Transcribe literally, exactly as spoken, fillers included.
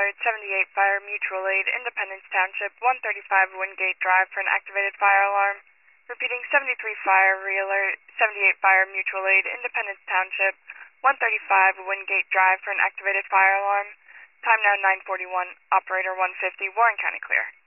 alert, seventy-eight Fire Mutual Aid, Independence Township, one thirty-five Wingate Drive for an activated fire alarm. Repeating, seventy-three Fire Realert, seventy-eight Fire Mutual Aid, Independence Township, one thirty-five Wingate Drive for an activated fire alarm. Time now nine forty-one, operator one fifty, Warren County clear.